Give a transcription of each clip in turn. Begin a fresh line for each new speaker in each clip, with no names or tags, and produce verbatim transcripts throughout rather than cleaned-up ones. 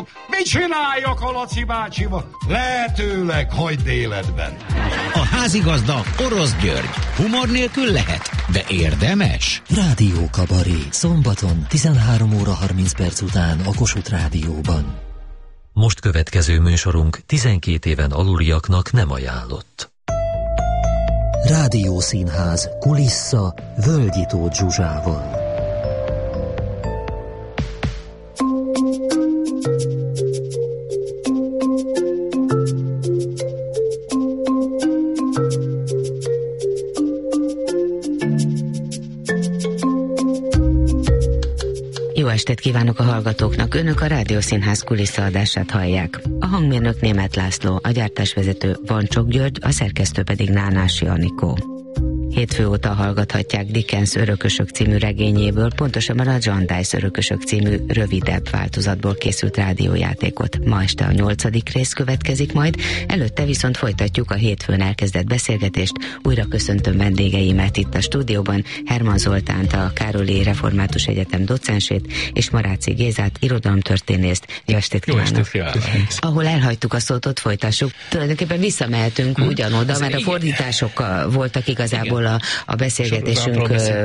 Mit csináljak a Laci bácsival? Lehetőleg hagyd életben.
A házigazda Orosz György. Humor nélkül lehet, de érdemes.
Rádió Kabaré. Szombaton tizenhárom óra harminc perc után a Kossuth Rádióban.
Most következő műsorunk tizenkét éven aluliaknak nem ajánlott.
Rádiószínház kulissza Völgyi Tóth Zsuzsával.
Jó estét kívánok a hallgatóknak! Önök a Rádiószínház kuliszaadását hallják. A hangmérnök Németh László, a gyártásvezető Vancsok György, a szerkesztő pedig Nánási Anikó. Hétfő óta hallgathatják Dickens Örökösök című regényéből, pontosabban a Jarndyce Örökösök című rövidebb változatból készült rádiójátékot. Ma este a nyolcadik rész következik majd, előtte viszont folytatjuk a hétfőn elkezdett beszélgetést. Újra köszöntöm vendégeimet itt a stúdióban, Herman Zoltánt, a Károlyi Református Egyetem docensét, és Maráczy Gézát, irodalomtörténészt. Jó estét kívánok!
Jó estét kívánok!
Ahol elhagytuk a szót, ott folytassuk. Tulajdonképpen visszamehetünk hmm. ugyanoda, az mert igen. A fordítások voltak igazából a, a beszélgetésünk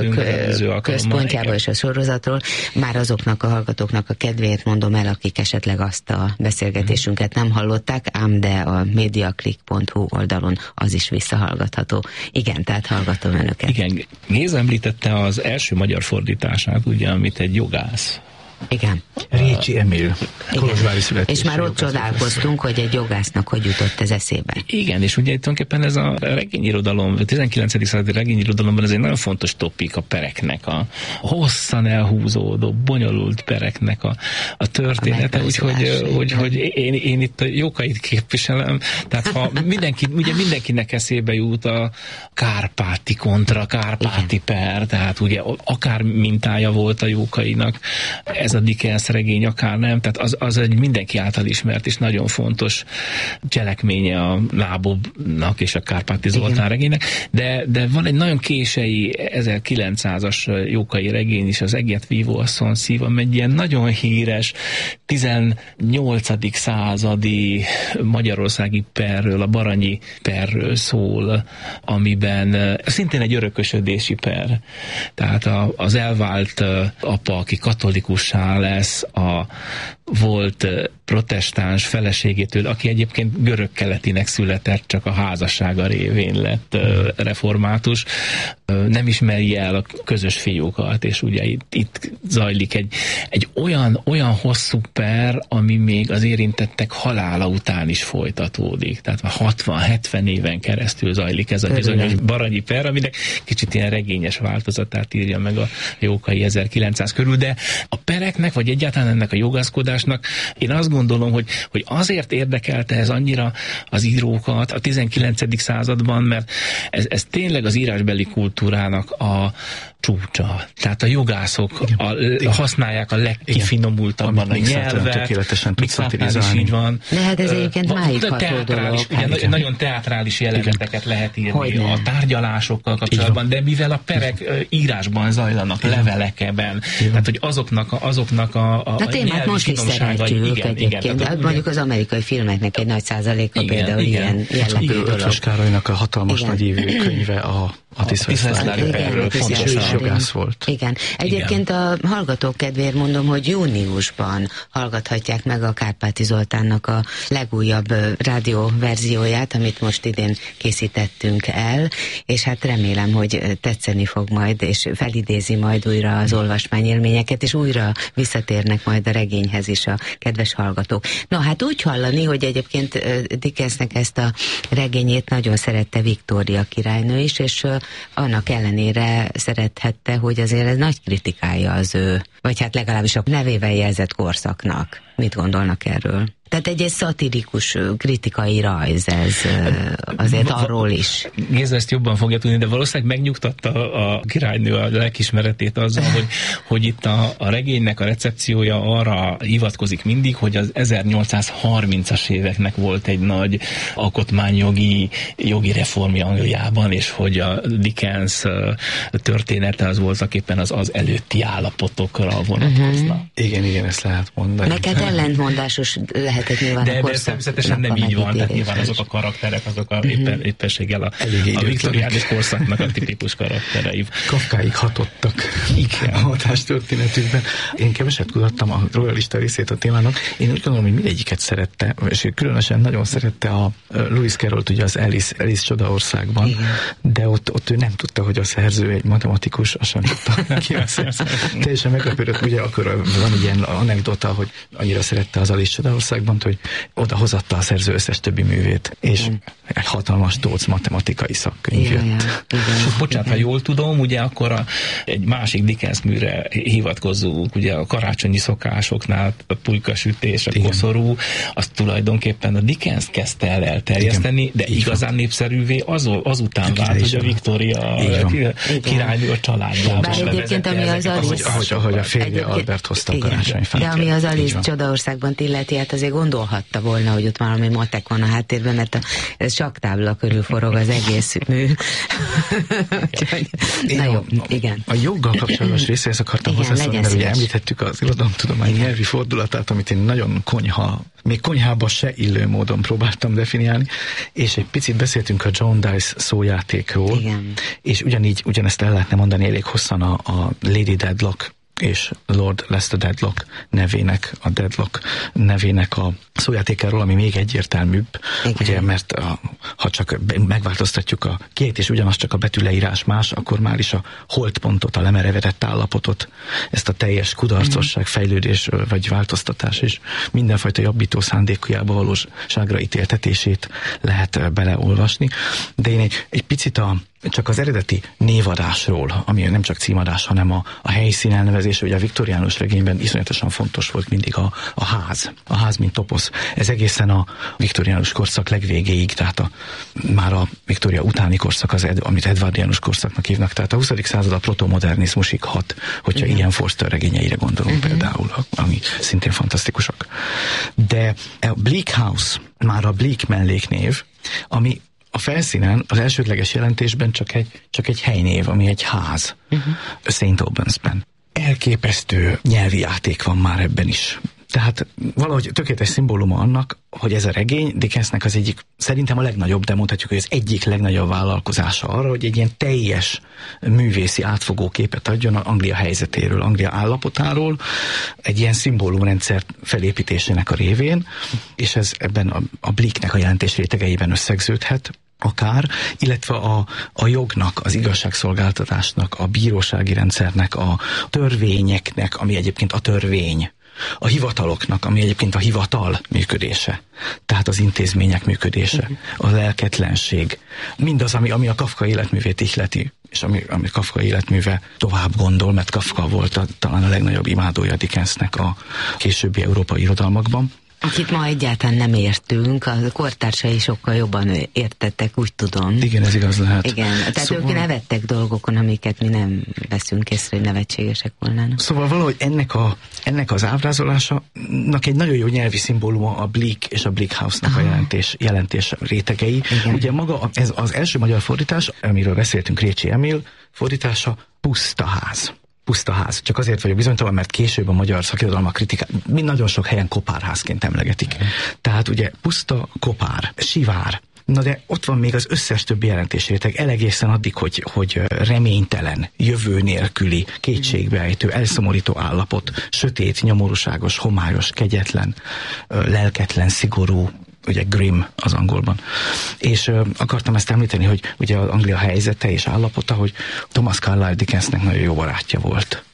kö, központjából és a sorozatról. Már azoknak a hallgatóknak a kedvéért mondom el, akik esetleg azt a beszélgetésünket nem hallották, ám de a mediaclick pont hu oldalon az is visszahallgatható. Igen, tehát hallgatom önöket.
Igen, Géza említette az első magyar fordítását, ugye, amit egy jogász.
Igen.
Récsi Emil, kolozsvári születésű.
És már ott csodálkoztunk, hogy egy jogásznak hogy jutott ez eszébe.
Igen, és ugye tulajdonképpen ez a regényirodalom, a tizenkilencedik századi regényirodalomban ez egy nagyon fontos topik a pereknek, a hosszan elhúzódó, bonyolult pereknek a, a története, úgyhogy hogy, hogy én, én itt a Jókait képviselem, tehát ha mindenki, ugye mindenkinek eszébe jut a kárpáti kontra, kárpáti igen. per, tehát ugye akár mintája volt a Jókainak, ez a Dickens regény, akár nem, tehát az, az egy mindenki által ismert és nagyon fontos cselekménye a Nábobnak és a Kárpáti Zoltán regénynek, de, de van egy nagyon kései ezerkilencszázas Jókai regény is, az Eget vívó asszony szíva, egy ilyen nagyon híres tizennyolcadik századi magyarországi perről, a Baranyi perről szól, amiben szintén egy örökösödési per. Tehát a, az elvált apa, aki katolikussá lesz, a volt protestáns feleségétől, aki egyébként görög-keletinek született, csak a házassága révén lett református, nem ismeri el a közös fiúkat, és ugye itt, itt zajlik egy, egy olyan, olyan hosszú per, ami még az érintettek halála után is folytatódik. Tehát hatvan-hetven éven keresztül zajlik ez a bizonyos Baranyi per, aminek kicsit ilyen regényes változatát írja meg a Jókai ezerkilencszáz körül, de a pereknek, vagy egyáltalán ennek a jogászkodásnak én azt gondolom, hogy, hogy azért érdekelte ez annyira az írókat a tizenkilencedik században, mert ez, ez tényleg az írásbeli kultúrának a csúcsa. Tehát a jogászok a, a, használják a legkifinomultabban a nyelvet.
Tökéletesen tud szatirizálni.
Így van.
De hát ez egyébként máig ható dolog.
Ugye, nagyon teátrális jeleneteket lehet írni Hogyne. a tárgyalásokkal kapcsolatban, de mivel a perek írásban zajlanak, levelekben, tehát hogy azoknak a, azoknak a, a,
a témát most is szeretjük igen, egyébként, igen, de hát mondjuk az amerikai filmeknek egy nagy százaléka igen, például igen. ilyen jellegű dolog.
Ötvös Károlynak a hatalmas igen. nagy évű könyve a a Tiszteszlári perről fontos jogász volt.
Igen. Egyébként igen. a hallgatók kedvéért mondom, hogy júniusban hallgathatják meg a Kárpáti Zoltánnak a legújabb rádióverzióját, amit most idén készítettünk el, és hát remélem, hogy tetszeni fog majd, és felidézi majd újra az olvasmányélményeket, és újra visszatérnek majd a regényhez is a kedves hallgatók. Na hát úgy hallani, hogy egyébként Dickensnek ezt a regényét nagyon szerette Viktória királynő is, és annak ellenére szerethette, hogy azért ez nagy kritikája az ő, vagy hát legalábbis a nevével jelzett korszaknak. Mit gondolnak erről? Tehát egy, egy szatirikus kritikai rajz ez azért arról is.
Géza ezt jobban fogja tudni, de valószínűleg megnyugtatta a királynő a lelkismeretét azzal, hogy, hogy itt a, a regénynek a recepciója arra hivatkozik mindig, hogy az ezernyolcszázharmincas éveknek volt egy nagy alkotmányjogi jogi reformja Angliában, és hogy a Dickens története az voltaképpen az az előtti állapotokra vonatkozna. Uh-huh.
Igen, igen, ezt lehet mondani.
Meg hát ellentmondásos lehetett nyilván
de,
a
de természetesen nem így van, tehát nyilván azok a karakterek, azok a uh-huh. éppen, éppenséggel a, a viktoriánus korszaknak a tipikus karakterei.
Kafkáig hatottak igen. a hatástörténetükben. Én keveset kutattam a royalista részét a témának. Én úgy gondolom, hogy mindegyiket szerette, és különösen nagyon szerette a Lewis Carrollt, ugye az Alice, Alice Csodaországban, igen. de ott, ott ő nem tudta, hogy a szerző egy matematikus, azt sem tudta ki a szerző. Teljesen meglepődött, ugye akkor van egy ilyen anekdota, hogy annyira szerette az Alice Csodaországban, hogy oda hozatta a szerző összes többi művét, és igen. egy hatalmas tóc matematikai szakkönyv jött. Igen,
és bocsánat, ha jól tudom, ugye akkor a, egy másik Dickens műre hivatkozunk, ugye a karácsonyi szokásoknál a pulykasütés, a igen. koszorú, azt tulajdonképpen a Dickens kezdte el elterjeszteni, igen. de igazán népszerűvé az, azután vált, hogy a Victoria királynő a családjában.
Bár egyébként, ami az Alice...
Ahogy, ahogy a férje Albert hozta a karácsonyfát.
De ami az Alice Csodaországban illeti, hát azért gondolhatta volna, hogy ott valami matek van a háttérben, mert a, ez saktábla körül forog az egész mű. Na jó, igen.
A joggal kapcsolatos részéhez akartam hozzászólni, mert ugye említettük az irodalomtudomány nyelvi fordulatát, amit én nagyon konyha, még konyhába se illő módon próbáltam definiálni, és egy picit beszéltünk a John Dice szójátékról, igen. és ugyanígy, ugyanezt el lehetne mondani elég hosszan a, a Lady Dedlock és Lord Lester Dedlock nevének, a Dedlock nevének a szójátékáról, ami még egyértelműbb, igen. ugye, mert a, ha csak megváltoztatjuk a kiejtés, ugyanaz csak a betűleírás más, akkor már is a holdpontot, a lemerevedett állapotot, ezt a teljes kudarcosság, fejlődés vagy változtatás és mindenfajta jobbító szándékújába valóságra ítéltetését lehet beleolvasni. De én egy, egy picit a csak az eredeti névadásról, ami nem csak címadás, hanem a, a helyszín elnevezés, ugye a viktoriánus regényben iszonyatosan fontos volt mindig a, a ház. A ház, mint toposz. Ez egészen a viktoriánus korszak legvégéig, tehát a, már a Viktória utáni korszak, az ed, amit edvardiánus korszaknak hívnak, tehát a huszadik század a protomodernizmusig hat, hogyha igen. Ian Forster regényeire gondolunk uh-huh. például, ami szintén fantasztikusak. De a Bleak House, már a Bleak melléknév, ami a felszínen, az elsődleges jelentésben csak egy, csak egy helynév, ami egy ház. Uh-huh. Saint Albans-ben. Elképesztő nyelvi játék van már ebben is. Tehát valahogy tökéletes szimbóluma annak, hogy ez a regény Dickensnek az egyik, szerintem a legnagyobb, de mondhatjuk, hogy az egyik legnagyobb vállalkozása arra, hogy egy ilyen teljes művészi átfogó képet adjon Anglia helyzetéről, Anglia állapotáról, egy ilyen szimbólumrendszer felépítésének a révén, és ez ebben a, a Bleaknek a jelentés rétegeiben összegződhet, akár, illetve a, a jognak, az igazságszolgáltatásnak, a bírósági rendszernek, a törvényeknek, ami egyébként a törvény, a hivataloknak, ami egyébként a hivatal működése, tehát az intézmények működése, a lelketlenség, mindaz, ami, ami a Kafka életművét ihleti, és ami, ami Kafka életműve tovább gondol, mert Kafka volt a, talán a legnagyobb imádója Dickensnek a későbbi európai irodalmakban.
Akit ma egyáltalán nem értünk, a kortársai sokkal jobban értettek, úgy tudom.
Igen, ez igaz lehet.
Igen, tehát szóval... ők nevettek dolgokon, amiket mi nem veszünk észre, hogy nevetségesek volnának.
Szóval valahogy ennek, a, ennek az ábrázolásának egy nagyon jó nyelvi szimbóluma a Bleak és a Bleak House-nak Aha. a jelentés, jelentés rétegei. Igen. Ugye maga ez az első magyar fordítás, amiről beszéltünk, Récsi Emil fordítása, Puszta ház. Puszta ház. Csak azért vagyok bizonytalan, mert később a magyar szakirodalmak kritikák mind nagyon sok helyen kopárházként emlegetik. Mm. Tehát ugye puszta, kopár, sivár. Na de ott van még az összes többi jelentésréteg, elegészen addig, hogy, hogy reménytelen, jövő nélküli, kétségbeejtő, elszomorító állapot, sötét, nyomorúságos, homályos, kegyetlen, lelketlen, szigorú, ugye grim az angolban. És ö, akartam ezt említeni, hogy ugye az Anglia helyzete és állapota, hogy Thomas Carlyle Dickensnek nagyon jó barátja volt.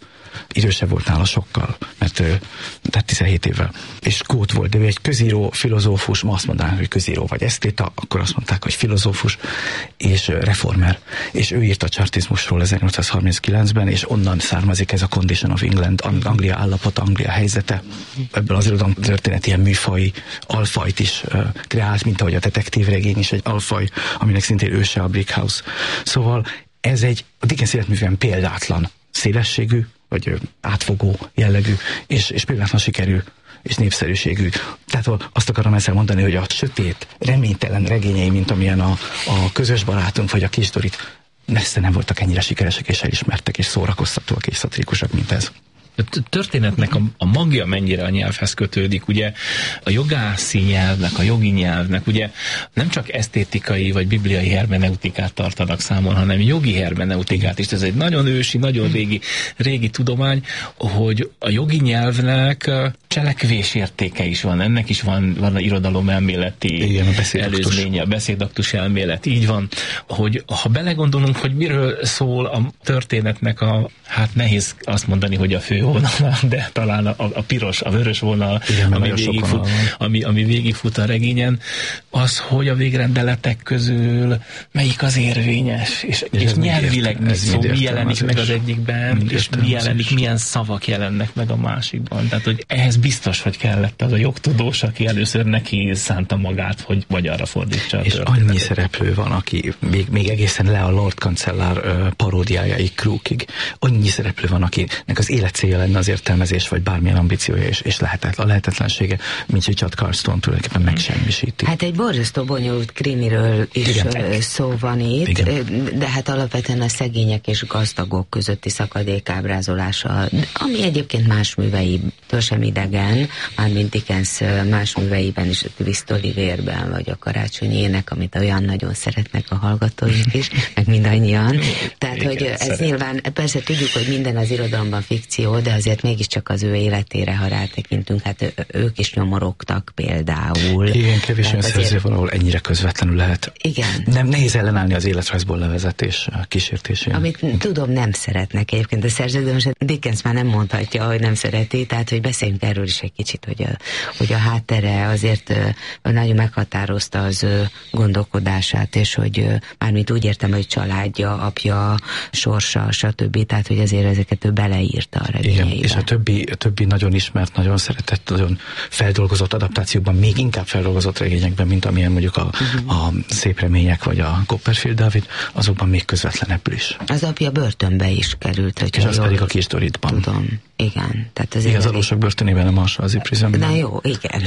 idősebb volt nála sokkal, mert tehát tizenhét évvel. És Skót volt, de ő egy közíró, filozófus, ma azt mondanák, hogy közíró vagy esztéta, akkor azt mondták, hogy filozófus és reformer. És ő írt a chartizmusról ezernyolcszázharminckilencben, és onnan származik ez a Condition of England, Anglia állapota, Anglia helyzete. Ebből az irodalom történet ilyen műfaj, alfajt is uh, kreált, mint ahogy a detektívregény is egy alfaj, aminek szintén őse a Brick House. Szóval ez egy a Dickens életművben példátlan szélességű, vagy átfogó jellegű, és, és példátlan sikerű és népszerűségű. Tehát azt akarom ezzel mondani, hogy a sötét, reménytelen regényei, mint amilyen a, a közös barátunk, vagy a Kis Dorit, messze nem voltak ennyire sikeresek és elismertek, és szórakoztatóak és szatirikusak, mint ez.
A történetnek a, a magja mennyire a nyelvhez kötődik, ugye a jogászi nyelvnek, a jogi nyelvnek, ugye nem csak esztétikai vagy bibliai hermeneutikát tartanak számon, hanem jogi hermeneutikát is. Ez egy nagyon ősi, nagyon régi, régi tudomány, hogy a jogi nyelvnek cselekvésértéke is van. Ennek is van, van a irodalom elméleti
Igen, a
előzménye, a beszédaktus elmélet. Így van, hogy ha belegondolunk, hogy miről szól a történetnek a, hát nehéz azt mondani, hogy a fő vonal, de talán a, a piros, a vörös vonal, igen, ami, végigfut, ami, ami végigfut a regényen, az, hogy a végrendeletek közül melyik az érvényes, és, és, és nyelvileg mi szó, mi jelenik meg az egyikben, és mi jelenik, milyen szavak jelennek meg a másikban. Tehát, hogy ehhez biztos, hogy kellett az a jogtudós, aki először neki szánta magát, hogy magyarra fordítsa a
és
történetet.
Annyi szereplő van, aki még, még egészen le a Lord Kancellár uh, paródiájáig, Crookig. Annyi szereplő van, akinek az élet célja lenne az értelmezés, vagy bármilyen ambíciója, és, és lehetetlen, a lehetetlensége, mint Richard Carstone tulajdonképpen megsemmisíti.
Hát egy borzasztó bonyolult krimiről is igen, szó van itt, igen. De hát alapvetően a szegények és gazdagok közötti szakadék ábrázolása, ami egyébként más műveitől sem idegen, mármint Dickens más műveiben is, a Twist Oliverben, vagy a Karácsonyi ének, amit olyan nagyon szeretnek a hallgatóik is, meg mindannyian. Tehát, igen, hogy ez szeret. Nyilván, persze tudjuk, hogy minden az irodalomban fikció, de azért mégiscsak az ő életére, ha rátekintünk, hát ők is nyomorogtak például.
Igen, kevés olyan szerző van, ahol ennyire közvetlenül lehet.
Igen.
Nem nehéz ellenállni az életrajzból levezetés kísértésén.
Amit tudom, nem szeretnek egyébként a szerző, de most Dickens már nem mondhatja, hogy nem szereti, tehát hogy beszéljünk erről is egy kicsit, hogy a, hogy a háttere azért nagyon meghatározta az gondolkodását, és hogy mármint úgy értem, hogy családja, apja, sorsa, stb. Tehát, hogy azért ezeket ő beleírta a regényeibe.
Igen, és a többi, a többi nagyon ismert, nagyon szeretett, nagyon feldolgozott adaptációkban, még inkább feldolgozott regényekben, mint amilyen mondjuk a, uh-huh. a Szép remények, vagy a Copperfield David, azokban még közvetlenebbül is.
Az apja börtönbe is került.
És az pedig a Kis Doritban.
Tudom, igen. Tehát az
igen, az adósok börtönében, a Marshalls Prisonben.
Na jó, igen.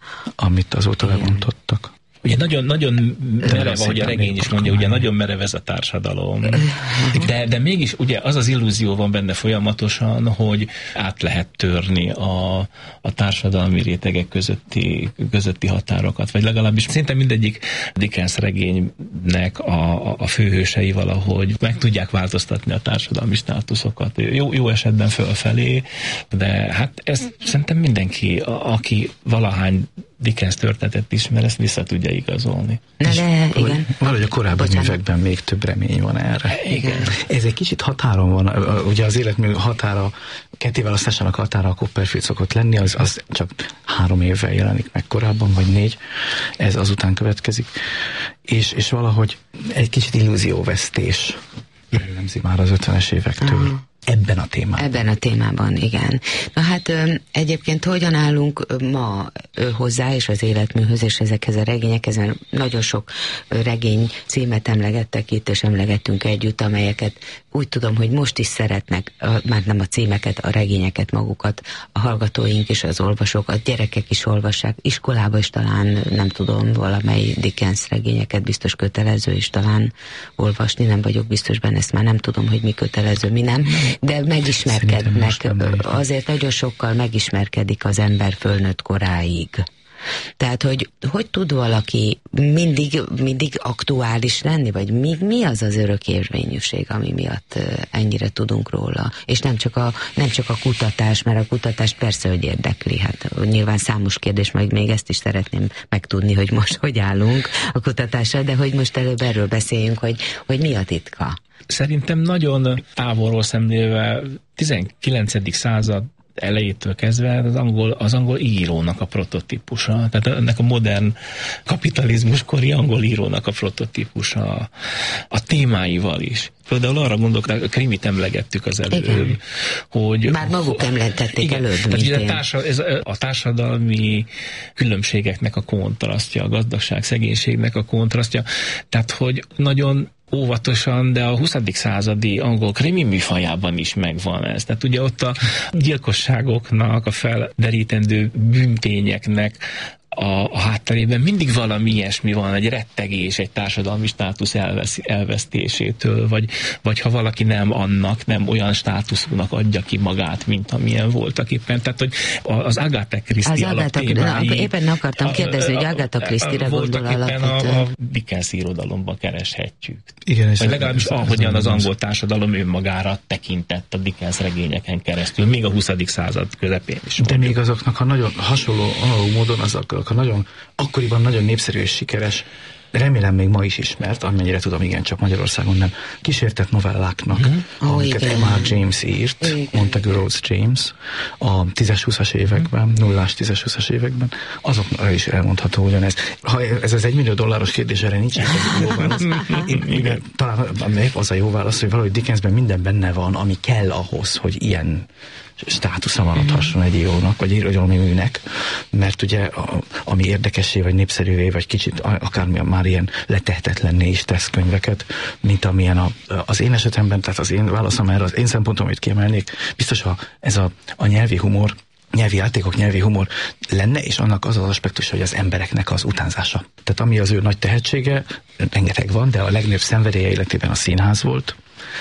Amit azóta levontottak.
Ugye nagyon, nagyon merev, ahogy a regény is mondja, ugye nagyon merev ez a társadalom. De, de mégis ugye az az illúzió van benne folyamatosan, hogy át lehet törni a, a társadalmi rétegek közötti, közötti határokat. Vagy legalábbis szinte mindegyik Dickens regénynek a, a főhősei valahogy meg tudják változtatni a társadalmi státuszokat. Jó, jó esetben fölfelé, de hát ez szerintem mindenki, a, aki valahány Dickens történetet ismer, ezt vissza tudja igazolni.
Na de, igen.
Valahogy a korábbi művekben még több remény van erre.
Igen.
Ez egy kicsit határon van, ugye az életmű határa, kettéválasztásának határa a Copperfield szokott lenni, az, az csak három évvel jelenik meg korábban, vagy négy, ez azután következik. És, és valahogy egy kicsit illúzióvesztés jellemzi már az ötvenes évektől. Uh-huh. Ebben a témában.
Ebben a témában, igen. Na hát egyébként hogyan állunk ma hozzá, és az életműhöz, és ezekhez a regényekhez, nagyon sok regény címet emlegettek itt, és emlegettünk együtt, amelyeket úgy tudom, hogy most is szeretnek, már nem a címeket, a regényeket magukat, a hallgatóink és az olvasók, a gyerekek is olvassák, iskolába is talán, nem tudom, valamely Dickens regényeket biztos kötelező is talán olvasni, nem vagyok biztos benne, ezt már nem tudom, hogy mi kötelező, mi nem, de megismerkednek, azért nagyon sokkal megismerkedik az ember fölnőtt koráig. Tehát, hogy hogy tud valaki mindig, mindig aktuális lenni, vagy mi, mi az az örökérvényűség, ami miatt ennyire tudunk róla? És nem csak a, nem csak a kutatás, mert a kutatás persze, hogy érdekli. Hát nyilván számos kérdés, majd még ezt is szeretném megtudni, hogy most hogy állunk a kutatással, de hogy most előbb erről beszéljünk, hogy, hogy mi a titka?
Szerintem nagyon távolról szemlélve tizenkilencedik század elejétől kezdve az angol, az angol írónak a prototípusa, tehát ennek a modern kapitalizmuskori angol írónak a prototípusa a témáival is. Például arra gondolok, a krimit emlegettük az előbb, igen. hogy...
Már maguk emlegették előbb,
tehát mint a, társa, ez a társadalmi különbségeknek a kontrasztja, a gazdagság, szegénységnek a kontrasztja, tehát hogy nagyon óvatosan, de a huszadik századi angol krimi műfajában is megvan ez. Tehát ugye ott a gyilkosságoknak, a felderítendő bűntényeknek a, a hátterében mindig valami ilyesmi van, egy rettegés, egy társadalmi státusz elvesz, elvesztésétől, vagy, vagy ha valaki nem annak, nem olyan státuszúnak adja ki magát, mint amilyen voltak éppen. Tehát, hogy az Agatha Christie alaptémái...
Éppen akartam kérdezni, hogy Agatha Christie-re gondol alapvetően.
A, a Dickens irodalomban kereshetjük.
Igen, és
vagy legalábbis ahogyan az angol társadalom önmagára tekintett a Dickens regényeken keresztül, még a huszadik század közepén is.
De még azoknak a nagyon hasonló, analóg módon azok a nagyon, akkoriban nagyon népszerű és sikeres, remélem még ma is ismert, amennyire tudom, igen, csak Magyarországon nem, kísértett novelláknak, mm-hmm. amiket oh, M R James írt, igen. Montague Rhodes James a tízes-húszas években, nullás tízes-húszas években, azokra is elmondható ugyanez. Ha ez az egymillió dolláros kérdés, erre nincs egy jó válasz. Én, igen, talán az a jó válasz, hogy valahogy Dickensben minden benne van, ami kell ahhoz, hogy ilyen státusza maradhasson egy írónak, vagy irodalmi műnek, mert ugye a, ami érdekessé, vagy népszerűvé, vagy kicsit akármilyen már ilyen letehetetlenné is tesz könyveket, mint amilyen a, az én esetemben, tehát az én válaszom erre, az én szempontom, amit kiemelnék, biztos a, ez a, a nyelvi humor, nyelvi játékok, nyelvi humor lenne, és annak az az aspektus, hogy az embereknek az utánzása. Tehát ami az ő nagy tehetsége, rengeteg van, de a legnagyobb szenvedélye életében a színház volt,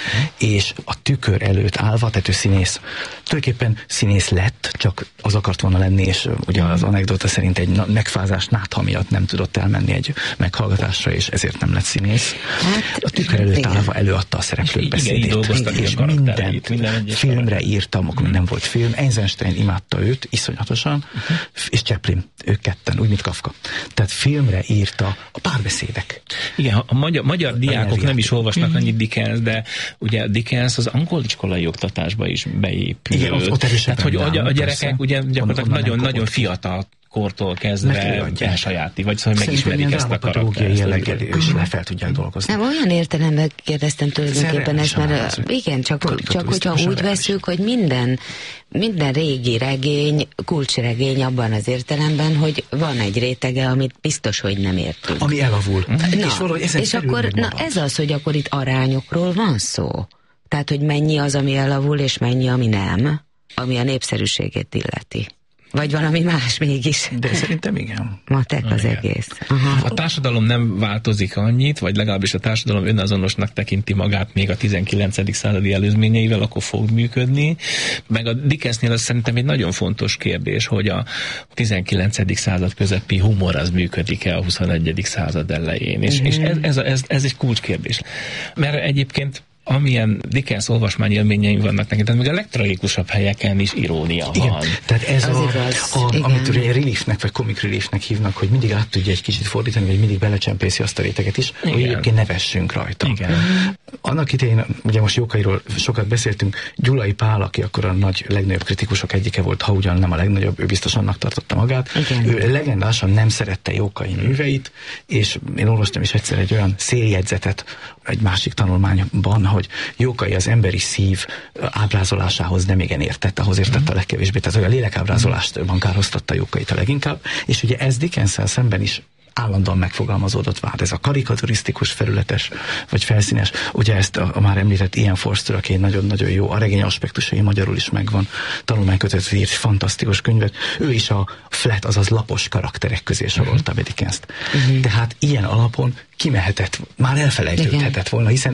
és a tükör előtt állva, tehát ő színész, tulajdonképpen színész lett, csak az akart volna lenni, és ugye az anekdota szerint egy megfázás nátha miatt nem tudott elmenni egy meghallgatásra, és ezért nem lett színész. Hát, a tükör előtt állva előadta a szereplők beszédét, és mindent, minden filmre írtam, akkor nem volt film, Eisenstein imádta őt, iszonyatosan, uh-huh. és Chaplin, ők ketten, úgy, mint Kafka. Tehát filmre írta a párbeszédek.
Igen, a magyar, magyar diákok nem is olvasnak uh-huh. annyit Dickens, de ugye Dickens az angol iskolai oktatásba is beépült.
Igen, ott, ott
tehát, hogy a, a gyerekek ugye gyakorlatilag nagyon-nagyon fiatal kortól kezdve elsajáti, vagy szóval megismerik ezt a karaktert.
Jelleggel és le fel tudják dolgozni.
Nem, olyan értelemben kérdeztem tulajdonképpen ezt, mert igen, csak, csak hogyha úgy veszük, hogy minden, minden régi regény, kulcsregény abban az értelemben, hogy van egy rétege, amit biztos, hogy nem értünk.
Ami elavul.
Na, és valahogy ezen és akkor, na ez az, hogy akkor itt arányokról van szó. Tehát, hogy mennyi az, ami elavul, és mennyi, ami nem, ami a népszerűségét illeti. Vagy valami más mégis.
De szerintem igen.
Matek az igen. egész. Aha.
A társadalom nem változik annyit, vagy legalábbis a társadalom önazonosnak tekinti magát még a tizenkilencedik századi előzményeivel, akkor fog működni. Meg a Dickensnél az szerintem egy nagyon fontos kérdés, hogy a tizenkilencedik század közepi humor az működik-e a huszonegyedik század elején. És, mm-hmm. és ez, ez, ez, ez egy kulcskérdés. Mert egyébként amilyen Dickens olvasmányélményeim vannak neki, tehát még a legtragikusabb helyeken is irónia
igen,
van.
Tehát ez az a, igaz, a, amit ugye reliefnek, vagy comic reliefnek hívnak, hogy mindig át tudja egy kicsit fordítani, vagy mindig belecsempészi azt a réteget is, igen. hogy egyébként ne vessünk rajta. Igen. Annak idején, ugye most Jókairól sokat beszéltünk, Gyulai Pál, aki akkor a nagy, legnagyobb kritikusok egyike volt, ha ugyan nem a legnagyobb, ő biztos annak tartotta magát. Igen. Ő legendásan nem szerette Jókai műveit, és én olvastam is egyszer egy olyan széljegyzetet egy másik tanulmányban, hogy Jókai az emberi szív ábrázolásához nem igen értett, ahhoz értett a legkevésbé, tehát hogy a lélekábrázolást bankároztatta Jókait a leginkább, és ugye ez Dickenssel szemben is állandóan megfogalmazódott vád. Ez a karikaturisztikus, felületes, vagy felszínes. Ugye ezt a, a már említett Ian Forster, aki nagyon-nagyon jó, a regény aspektusai magyarul is megvan, tanulmánykötetet írt, fantasztikus könyvet. Ő is a flat, azaz lapos karakterek közé sorolta be Dickenst. Uh-huh. Tehát ilyen alapon kimehetett, már elfelejtődhetett volna, hiszen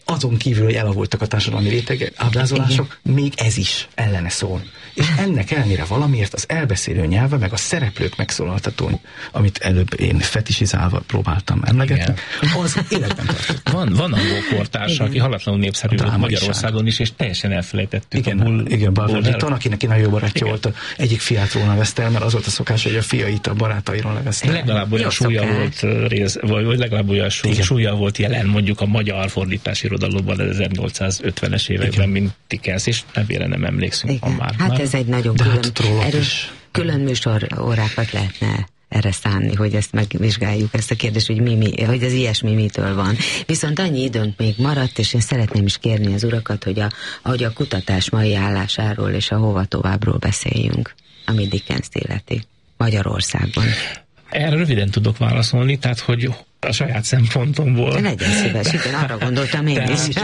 azon kívül, hogy elavultak a társadalmi rétegek, ábrázolások, igen. még ez is ellene szól. És ennek ellenére valamiért az elbeszélő nyelve, meg a szereplők megszólaltató, amit előbb én fetisizálva próbáltam emlegetni, az életben tartott.
Van, van angol kortárs, aki halatlanul népszerű volt Magyarországon is, és teljesen elfelejtettük.
Igen, bull, igen Barbara Litton, akinek nagyon jó barátja igen. volt, egyik fiát róla veszte el, mert az volt a szokás, hogy a fiait a barátairól leveszte.
Legalább olyan súlya volt, rész, vagy, vagy legalább olyan súlya, súlya volt jelen mondjuk a magyar fordítási irodalomban az ezernyolcszázötvenes években, igen. mint Dickens, és nevére nem emlékszünk.
Ha
már.
Hát
már.
ez egy nagyon
De
külön,
hát
erős, külön műsor órákat lehetne erre szánni, hogy ezt megvizsgáljuk, ezt a kérdést, hogy, mi, mi, hogy az ilyesmi mitől van. Viszont annyi időnk még maradt, és én szeretném is kérni az urakat, hogy a, ahogy a kutatás mai állásáról és a hova továbbról beszéljünk, ami Dickens-t illeti Magyarországban.
Erre röviden tudok válaszolni, tehát, hogy a saját szempontomból.
Legyen szíves, igen, arra gondoltam én
tehát,
is.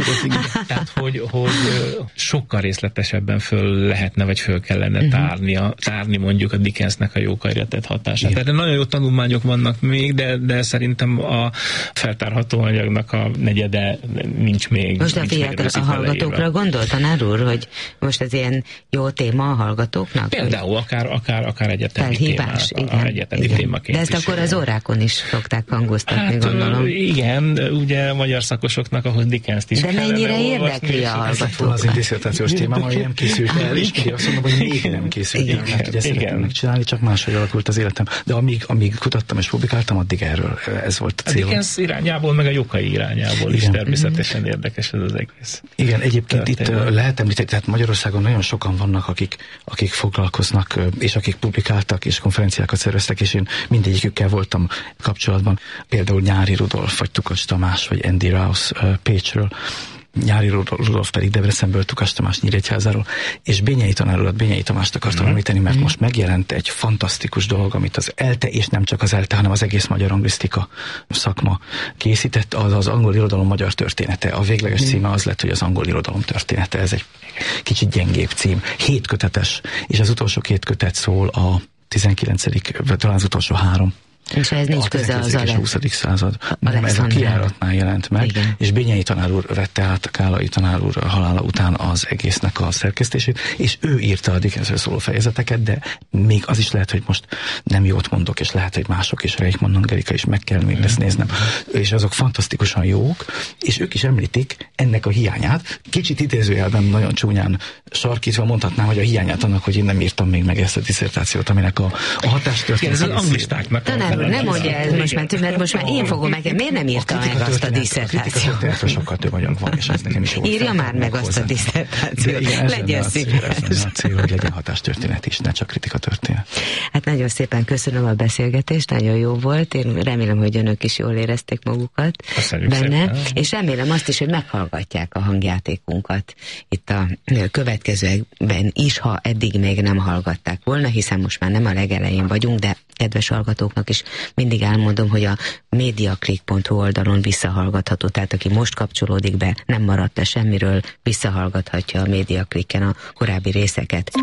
Tehát, hogy, hogy sokkal részletesebben föl lehetne, vagy föl kellene tárni, a, tárni mondjuk a Dickensnek a Jókai tett hatását. Tehát nagyon jó tanulmányok vannak még, de, de szerintem a feltárható anyagnak a negyede nincs még.
Most a fiatal a hallgatókra gondol, tanár úr, hogy most ez ilyen jó téma a hallgatóknak?
Például akár, akár, akár egyetemi
felhívás,
témák, igen, egyetemi igen. témaként.
De ezt akkor az órákon is szokták hangoztatni, hát, gondolom.
Igen, ugye magyar szakosoknak, ahhoz Dickens-t is
de mennyire érdekli a hallgatókat?
Az én diszertációs témám, hogy nem készült el, és mindig azt mondom, hogy még nem készült el, mert ugye szeretném megcsinálni, csak máshogy alakult az életem. De amíg, amíg kutattam és publikáltam, addig erről ez volt a célom.
A Dickens irányából, meg a Jókai irányából igen. is természetesen érdekes ez az egész.
Igen, egyébként itt lehet említeni, tehát Magyarországon nagyon sokan vannak, akik, akik foglalkoznak, és akik publikáltak, és konferenciákat szerveztek, és én mindegyikükkel voltam kapcsolatban. Például Nyári Rudolf, vagy Tukas Tamás, vagy Andy Rouse uh, Pécsről, Nyári Rudolf pedig Debrecenből, Tukas Tamás Nyíregyházáról, és Bényei tanár urat, Bényei Tamást akartam mm-hmm. említeni, mert mm-hmm. most megjelent egy fantasztikus dolog, amit az ELTE, és nem csak az ELTE, hanem az egész magyar anglisztika szakma készített, az az angol irodalom magyar története. A végleges mm-hmm. címe az lett, hogy az angol irodalom története. Ez egy kicsit gyengébb cím. Hét kötetes, és az utolsó két kötet szól a tizenkilencedik vagy talán az utolsó három.
És ez nincs köze az
a huszadik század. Nem, ez a kijáratnál jelent meg, igen. és Bényei tanár úr vette át a Kálai tanár úr halála után az egésznek a szerkesztését, és ő írta a Dickensről szóló fejezeteket, de még az is lehet, hogy most nem jót mondok, és lehet, hogy mások is, Reichmann Angelika is, meg kell még ezt néznem. És azok fantasztikusan jók, és ők is említik ennek a hiányát. Kicsit idézőjelben nagyon csúnyán sarkítva mondhatnám, hogy a hiányát annak, hogy én nem írtam még meg ezt a diszertációt, aminek a, a hatástörténet.
Ez az anglistáknak.
Nem mondja ez most, mert, mert most már én fogom meg, miért nem írta meg azt a diszertációt?
A kritika sokkal több anyag van, és ez nekem is jó.
Írja már meg azt a diszertációt. Legyen szíves.
Ez a cél, hogy legyen hatástörténet is, ne csak kritika történet.
Hát nagyon szépen köszönöm a beszélgetést, nagyon jó volt. Én remélem, hogy önök is jól érezték magukat benne, és remélem azt is, hogy meghallgatják a hangjátékunkat itt a következőekben is, ha eddig még nem hallgatták volna, hiszen most már nem a legelején vagyunk, de kedves hallgatóknak is mindig elmondom, hogy a mediaclick pont hu oldalon visszahallgatható, tehát aki most kapcsolódik be, nem maradt le semmiről, visszahallgathatja a Mediaclicken a korábbi részeket.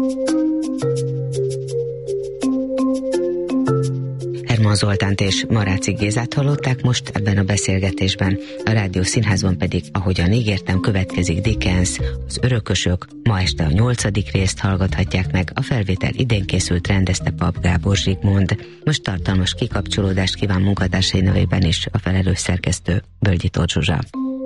Herman Zoltánt és Maráci Gézát hallották most ebben a beszélgetésben. A Rádió Színházban pedig, ahogyan ígértem, következik Dickens, az Örökösök, ma este a nyolcadik részt hallgathatják meg, a felvétel idén készült, rendezte Pap Gábor Zsigmond. Most tartalmas kikapcsolódást kíván munkatársai nevében is a felelős szerkesztő Bölgyi Tóth Zsuzsa.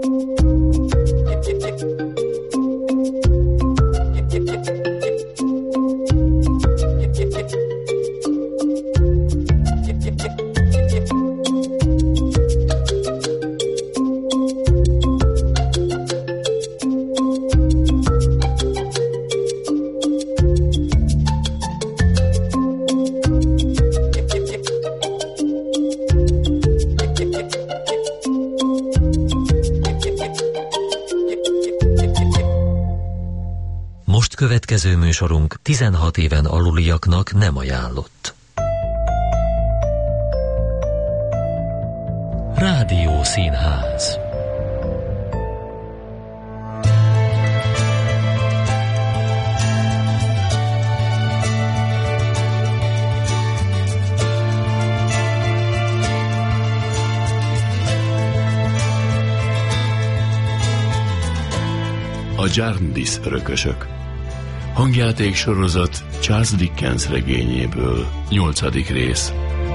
Következő műsorunk tizenhat éven aluliaknak nem ajánlott. Rádió Színház.
A Jarndyce örökösök. Hangjáték sorozat Charles Dickens regényéből, nyolcadik rész.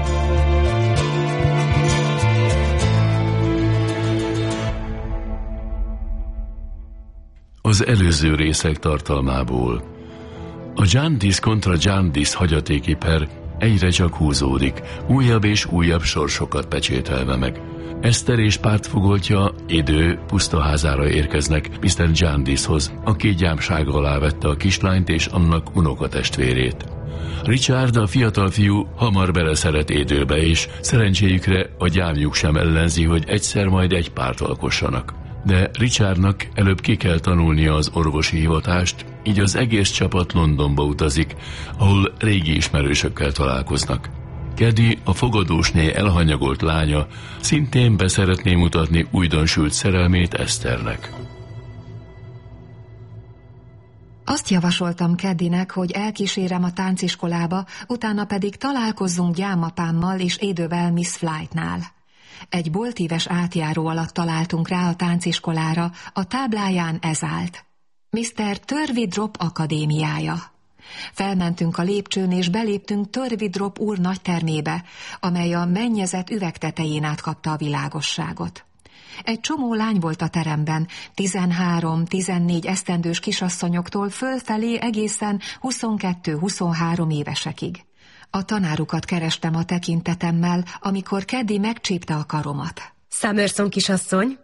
Az előző részek tartalmából. A Jarndyce kontra Jarndyce hagyatéki per egyre csak húzódik, újabb és újabb sorsokat pecsételve meg. Eszter és pártfogoltja Idő pusztaházára érkeznek miszter Jarndycehoz, aki gyámsága alá vette a kislányt és annak unokatestvérét. Richard, a fiatal fiú hamar beleszeret Időbe, és szerencséjükre a gyámjuk sem ellenzi, hogy egyszer majd egy párt alkossanak. De Richardnak előbb ki kell tanulnia az orvosi hivatást, így az egész csapat Londonba utazik, ahol régi ismerősökkel találkoznak. Caddy, a fogadósné elhanyagolt lánya, szintén beszeretné mutatni újdonsült szerelmét Eszternek.
Azt javasoltam Caddynek, hogy elkísérem a tánciskolába, utána pedig találkozzunk gyámapámmal és Idővel Miss Flightnál. Egy boltíves átjáró alatt találtunk rá a tánciskolára, a tábláján ez állt: miszter Turveydrop akadémiája. Felmentünk a lépcsőn és beléptünk Turveydrop úr nagytermébe, amely a mennyezet üvegtetején át kapta a világosságot. Egy csomó lány volt a teremben, tizenhárom-tizennégy esztendős kisasszonyoktól fölfelé egészen huszonkettő-huszonhárom évesekig. A tanárukat kerestem a tekintetemmel, amikor Caddy megcsípte a karomat.
Summerson kisasszony,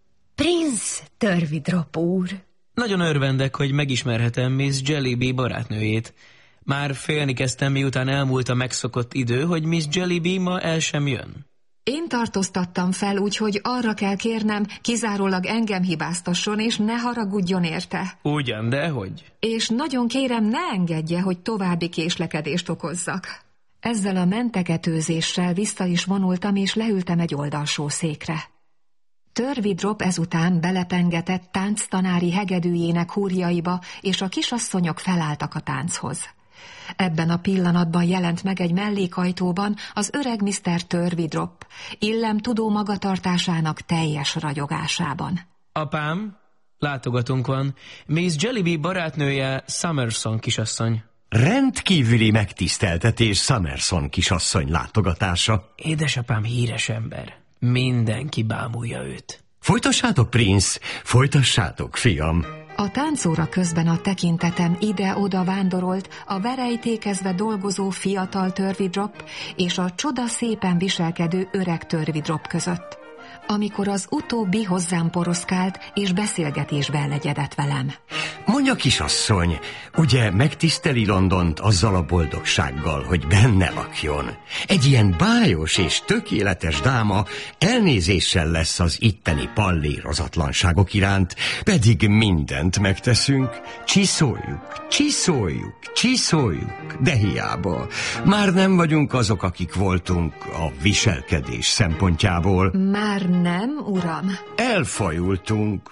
Prince Turveydrop úr.
Nagyon örvendek, hogy megismerhetem Miss Jellyby barátnőjét. Már félni kezdtem, miután elmúlt a megszokott idő, hogy Miss Jellyby ma el sem jön.
Én tartóztattam fel, úgyhogy arra kell kérnem, kizárólag engem hibáztasson, és ne haragudjon érte.
Ugyan, de hogy?
És nagyon kérem, ne engedje, hogy további késlekedést okozzak. Ezzel a mentegetőzéssel vissza is vonultam, és leültem egy oldalsó székre. Turveydrop ezután belepengetett tánctanári hegedűjének húrjaiba, és a kisasszonyok felálltak a tánchoz. Ebben a pillanatban jelent meg egy mellékajtóban az öreg miszter Turveydrop, illem tudó magatartásának teljes ragyogásában.
Apám, látogatónk van. Miss Jellyby barátnője Summerson kisasszony.
Rendkívüli megtiszteltetés Summerson kisasszony látogatása.
Édesapám híres ember. Mindenki bámulja őt.
Folytassátok, Prince, folytassátok, fiam.
A táncóra közben a tekintetem ide-oda vándorolt a verejtékezve dolgozó fiatal Turveydrop és a csoda szépen viselkedő öreg Turveydrop között, amikor az utóbbi hozzám poroszkált és beszélgetésbe elegyedett velem.
Mondja, kisasszony, ugye megtiszteli Londont azzal a boldogsággal, hogy benne lakjon? Egy ilyen bájos és tökéletes dáma elnézéssel lesz az itteni pallérozatlanságok iránt, pedig mindent megteszünk. Csiszoljuk, csiszoljuk, csiszoljuk, de hiába. Már nem vagyunk azok, akik voltunk a viselkedés szempontjából.
Már nem, uram.
Elfajultunk.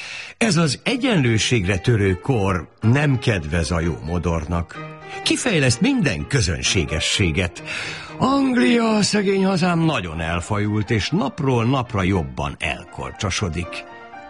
Ez az egyenlőségre törő kor nem kedvez a jó modornak. Kifejleszt minden közönségességet. Anglia, szegény hazám, nagyon elfajult, és napról napra jobban elkorcsosodik.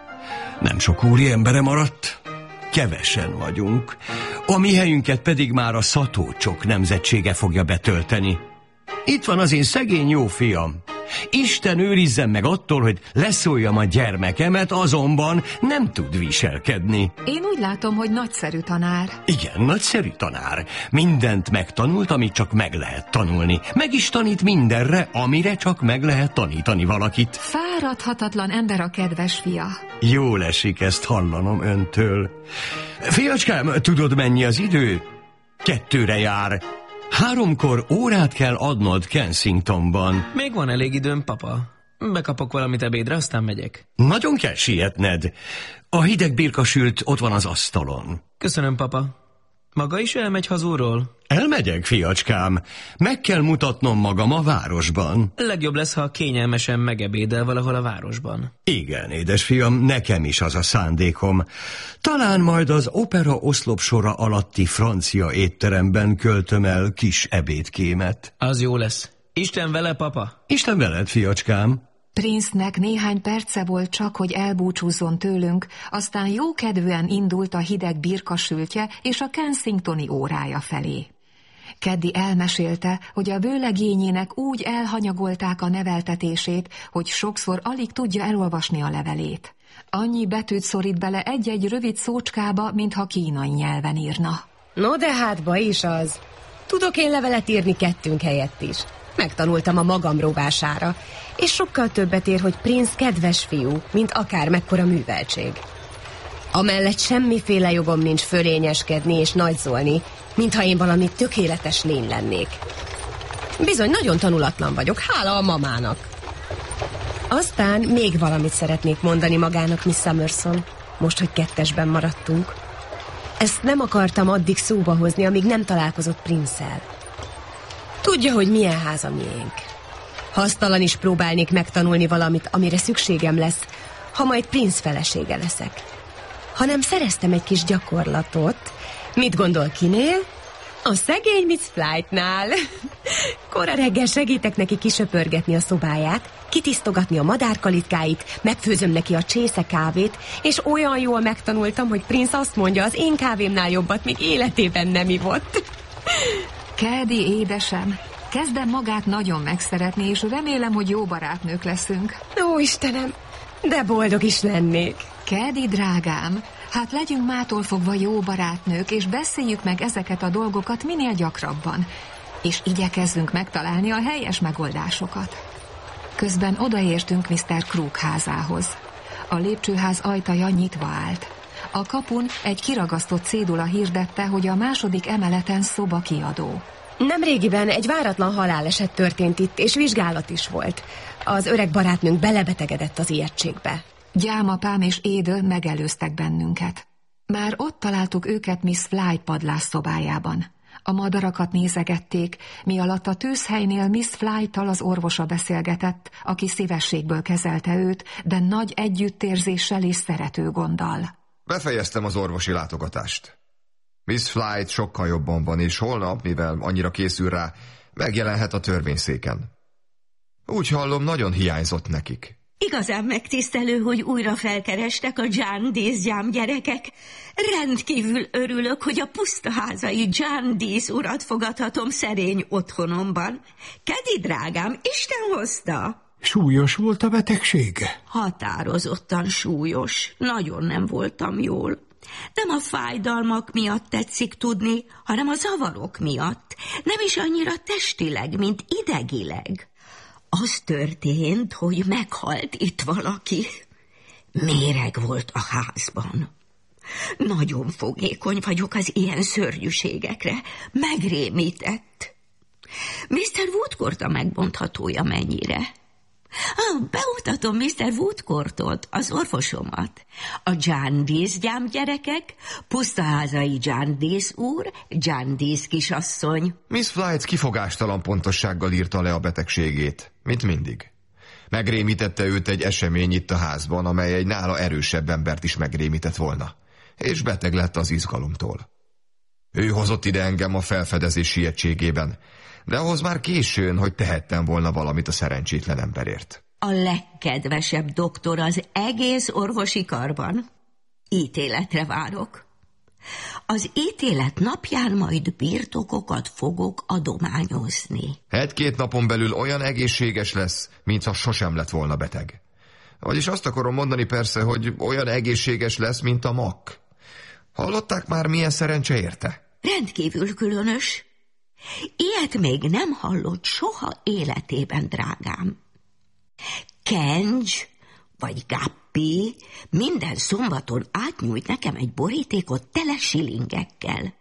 Nem sok úri embere maradt, kevesen vagyunk. A mi helyünket pedig már a szatócsok nemzetsége fogja betölteni. Itt van az én szegény jó fiam. Isten őrizzen meg attól, hogy leszóljam a gyermekemet, azonban nem tud viselkedni.
Én úgy látom, hogy nagyszerű tanár.
Igen, nagyszerű tanár. Mindent megtanult, amit csak meg lehet tanulni. Meg is tanít mindenre, amire csak meg lehet tanítani valakit.
Fáradhatatlan ember a kedves fia.
Jól esik ezt hallanom öntől. Fiacskám, tudod, mennyi az idő? Kettőre jár. Háromkor órát kell adnod Kensingtonban.
Még van elég időm, papa. Bekapok valamit ebédre, aztán megyek.
Nagyon kell sietned. A hideg birkasült ott van az asztalon.
Köszönöm, papa. Maga is elmegy hazúról?
Elmegyek, fiacskám. Meg kell mutatnom magam a városban.
Legjobb lesz, ha kényelmesen megebédel valahol a városban.
Igen, édes fiam, nekem is az a szándékom. Talán majd az opera oszlopsora alatti francia étteremben költöm el kis ebédkémet.
Az jó lesz. Isten vele, papa.
Isten veled, fiacskám.
Prince-nek néhány perce volt csak, hogy elbúcsúzzon tőlünk, aztán jókedvűen indult a hideg birkasültje és a Kensingtoni órája felé. Keddi elmesélte, hogy a vőlegényének úgy elhanyagolták a neveltetését, hogy sokszor alig tudja elolvasni a levelét. Annyi betűt szorít bele egy-egy rövid szócskába, mintha kínai nyelven írna.
No de hát baj is az. Tudok én levelet írni kettőnk helyett is. Megtanultam a magam rovására, és sokkal többet ér, hogy Prince kedves fiú, mint akár mekkora műveltség. Amellett semmiféle jogom nincs fölényeskedni és nagyzolni, mintha én valami tökéletes lény lennék. Bizony, nagyon tanulatlan vagyok, hála a mamának. Aztán még valamit szeretnék mondani magának, Miss Summerson, most, hogy kettesben maradtunk. Ezt nem akartam addig szóba hozni, amíg nem találkozott Prince-el. Tudja, hogy milyen ház a miénk. Hasztalan is próbálnék megtanulni valamit, amire szükségem lesz, ha majd Prince felesége leszek. Hanem szereztem egy kis gyakorlatot. Mit gondol, kinél? A szegény Miss Flightnál. Kora reggel segítek neki kisöpörgetni a szobáját, kitisztogatni a madárkalitkáit, megfőzöm neki a csésze kávét, és olyan jól megtanultam, hogy Prince azt mondja, az én kávémnál jobbat még életében nem ivott.
Caddy, édesem, kezdem magát nagyon megszeretni, és remélem, hogy jó barátnők leszünk.
Ó, Istenem, de boldog is lennék.
Caddy, drágám, hát legyünk mától fogva jó barátnők, és beszéljük meg ezeket a dolgokat minél gyakrabban, és igyekezzünk megtalálni a helyes megoldásokat. Közben odaértünk miszter Crook házához. A lépcsőház ajtaja nyitva állt. A kapun egy kiragasztott cédula hirdette, hogy a második emeleten szobakiadó.
Nemrégiben egy váratlan haláleset történt itt, és vizsgálat is volt. Az öreg barátnőnk belebetegedett az ijegységbe.
Gyámapám és Édő megelőztek bennünket. Már ott találtuk őket Miss Flight padlás szobájában. A madarakat nézegették, mi alatt a tűzhelynél Miss Flight-tal az orvosa beszélgetett, aki szívességből kezelte őt, de nagy együttérzéssel és szerető gonddal.
Befejeztem az orvosi látogatást. Miss Flight sokkal jobban van, és holnap, mivel annyira készül rá, megjelenhet a törvényszéken. Úgy hallom, nagyon hiányzott nekik.
Igazán megtisztelő, hogy újra felkerestek a Jarndyce gyámgyerekek. Rendkívül örülök, hogy a pusztaházai Jarndyce urat fogadhatom szerény otthonomban. Caddy, drágám, Isten hozta!
Súlyos volt a betegsége?
Határozottan súlyos. Nagyon nem voltam jól. Nem a fájdalmak miatt tetszik tudni, hanem a zavarok miatt. Nem is annyira testileg, mint idegileg. Az történt, hogy meghalt itt valaki. Méreg volt a házban. Nagyon fogékony vagyok az ilyen szörnyűségekre. Megrémített. miszter Woodcourt a megmondhatója mennyire. Ah, bemutatom miszter Woodcourtot, az orvosomat. A Jarndyce gyámgyerekek, pusztaházai Jarndyce úr, Jarndyce kisasszony.
Miss Flight kifogástalan pontossággal írta le a betegségét, mint mindig. Megrémítette őt egy esemény itt a házban, amely egy nála erősebb embert is megrémített volna, és beteg lett az izgalomtól. Ő hozott ide engem a felfedezés sietségében, de ahhoz már későn, hogy tehettem volna valamit a szerencsétlen emberért.
A legkedvesebb doktor az egész orvosi karban. Ítéletre várok. Az ítélet napján majd birtokokat fogok adományozni.
Egy-két napon belül olyan egészséges lesz, mintha sosem lett volna beteg. Vagyis azt akarom mondani persze, hogy olyan egészséges lesz, mint a makk. Hallották már, milyen szerencse érte?
Rendkívül különös. Ilyet még nem hallott soha életében, drágám. Kenj vagy Gappi minden szombaton átnyújt nekem egy borítékot tele silingekkel.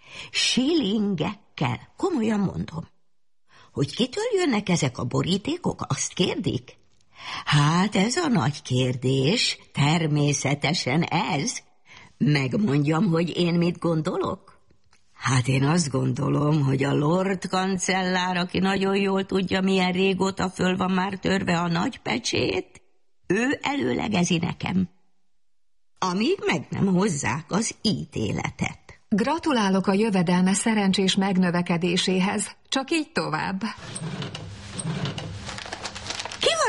Silingekkel, komolyan mondom. Hogy kitől jönnek ezek a borítékok, azt kérdik? Hát ez a nagy kérdés, természetesen ez. Megmondjam, hogy én mit gondolok? Hát én azt gondolom, hogy a Lord kancellár, aki nagyon jól tudja, milyen régóta föl van már törve a nagy pecsét, ő előlegezi nekem, amíg meg nem hozzák az ítéletet.
Gratulálok a jövedelme szerencsés megnövekedéséhez, csak így tovább.
Ki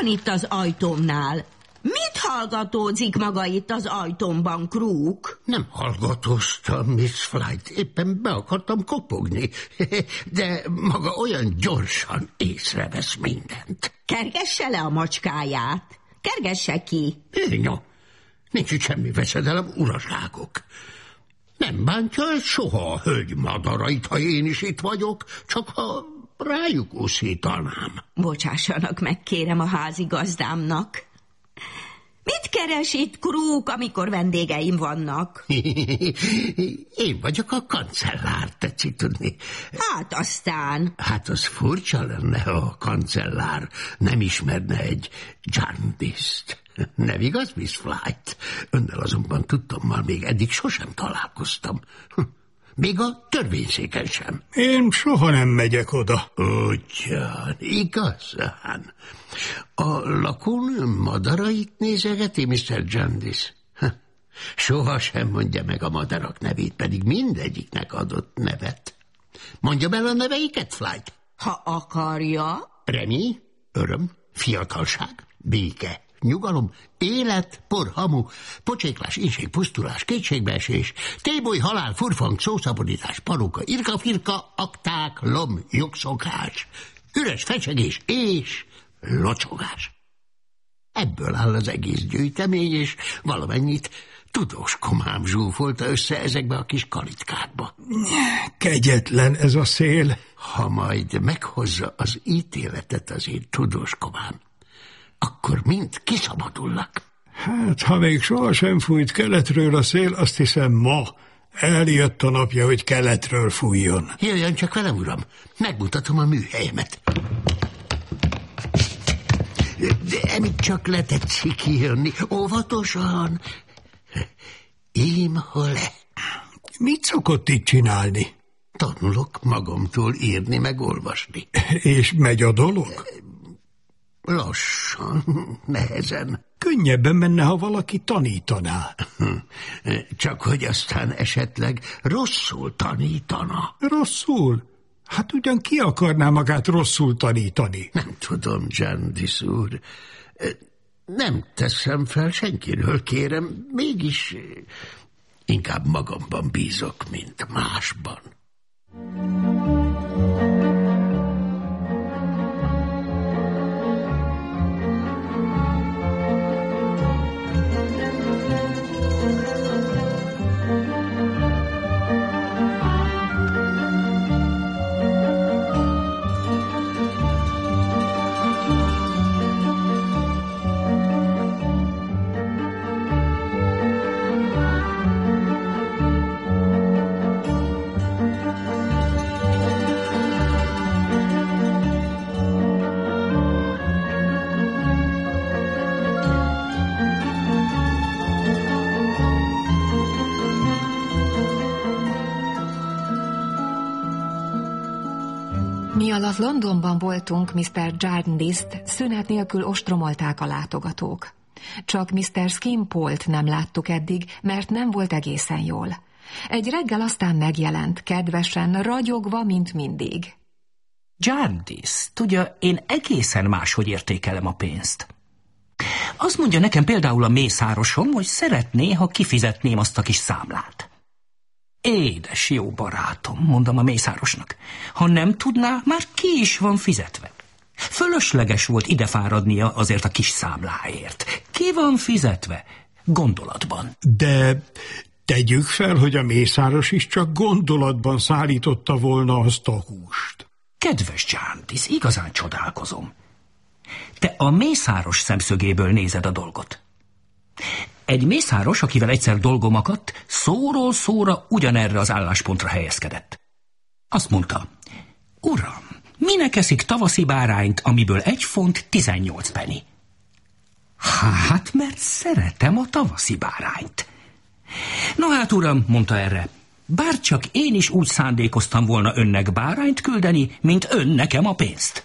van itt az ajtómnál? Mit hallgatózik maga itt az ajtómban, Krúk?
Nem hallgatóztam, Miss Flight. Éppen be akartam kopogni. De maga olyan gyorsan észrevesz mindent.
Kergesse le a macskáját. Kergesse ki.
No, nincs itt semmi veszedelem, uraságok. Nem bántja ez soha a hölgy madarait, ha én is itt vagyok, csak ha rájuk úszítanám.
Bocsássanak meg, kérem, a házigazdámnak. Mit keres itt, Krúk, amikor vendégeim vannak?
Én vagyok a kancellár, tetszik tudni.
Hát aztán...
Hát az furcsa lenne, ha a kancellár nem ismerne egy Jarndyce-t. Nem igaz, Miss Flight? Önnel azonban tudtommal még eddig sosem találkoztam. Még a törvényszéken sem.
Én soha nem megyek oda.
Ugyan, igazán. A lakónő madarait nézegeti, miszter Jarndyce? Soha sem mondja meg a madarak nevét, pedig mindegyiknek adott nevet. Mondja el a neveiket, Flight?
Ha akarja.
Remény, öröm, fiatalság, béke, nyugalom, élet, por, hamu, pocséklás, inség, pusztulás, kétségbeesés, téboly, halál, furfang, szószabadítás, paruka, irka-firka, akták, lom, jogszokás, üres fecsegés és locsogás. Ebből áll az egész gyűjtemény, és valamennyit tudós komám zsúfolta össze ezekbe a kis kalitkákba.
Kegyetlen ez a szél.
Ha majd meghozza az ítéletet az én tudós komám, akkor mind kiszabadulnak.
Hát, ha még sohasem fújt keletről a szél, azt hiszem ma eljött a napja, hogy keletről fújjon.
Jöjjön csak velem, uram, megmutatom a műhelyemet. De emit csak letetszik kijönni, óvatosan. Ím hol-e?
Mit szokott itt csinálni?
Tanulok magamtól írni, meg olvasni.
És megy a dolog?
Lassan, nehezen.
Könnyebben menne, ha valaki tanítaná.
Csak hogy aztán esetleg rosszul tanítana.
Rosszul? Hát ugyan ki akarná magát rosszul tanítani?
Nem tudom, Jarndyce úr. Nem teszem fel senkiről, kérem. Mégis inkább magamban bízok, mint másban.
Mi alatt Londonban voltunk, miszter Jarndyce-t szünet nélkül ostromolták a látogatók. Csak miszter Skimpolt nem láttuk eddig, mert nem volt egészen jól. Egy reggel aztán megjelent, kedvesen, ragyogva, mint mindig.
Jarndyce, tudja, én egészen máshogy értékelem a pénzt. Azt mondja nekem például a mészárosom, hogy szeretné, ha kifizetném azt a kis számlát. Édes jó barátom, mondom a mészárosnak, ha nem tudná, már ki is van fizetve. Fölösleges volt idefáradnia azért a kis számláért. Ki van fizetve? Gondolatban.
De tegyük fel, hogy a mészáros is csak gondolatban szállította volna azt a húst.
Kedves Jarndyce, igazán csodálkozom. Te a mészáros szemszögéből nézed a dolgot. Egy mészáros, akivel egyszer dolgom akadt, szóról szóra ugyanerre az álláspontra helyezkedett. Azt mondta, uram, minek eszik tavaszi bárányt, amiből egy font tizennyolc penny? Hát, mert szeretem a tavaszi bárányt. No hát, uram, mondta erre, bárcsak én is úgy szándékoztam volna önnek bárányt küldeni, mint ön nekem a pénzt.